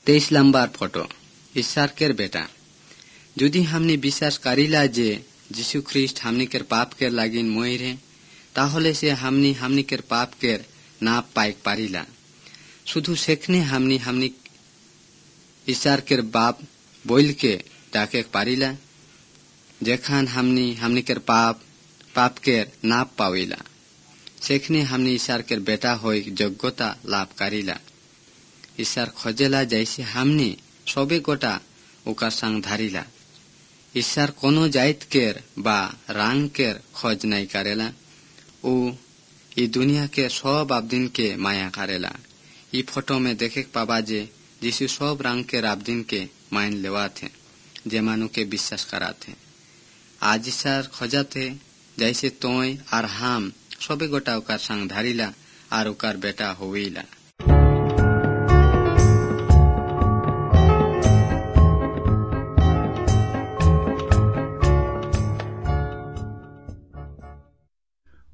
23 number photo ईश्वर के बेटा। यदि हमने विश्वास करीला जे यीशु ख्रिस्ट हमनी के पाप के लागिन मोइरे ताहले से हमनी के पाप के नाप पाइक पारिला। शुधु सेखने हमनी ईश्वर के बाप बोल के डाके पारिला जेखान हमनी के पाप के नाप पाविला। सेखने हमनी ईश्वर के बेटा होई योग्यता लाभ करीला। ईश्वर खोजेला जैसे हमनी सबे गोटा ओकर संग धारिला। ईश्वर कोनो जाइत केर बा रंग केर खोज नहीं करेला। ऊ ई दुनिया के सब आबदिन के माया करेला। ई फोटो में देखे पाबा जे यीशु सब रंग के आबदिन के मान लेवा थे जे मानु के विश्वास करा थे। आज ईश्वर खोजा थे जैसे तोय और हम सबे गोटा ओकर संग धारिला और ओकर बेटा होइला।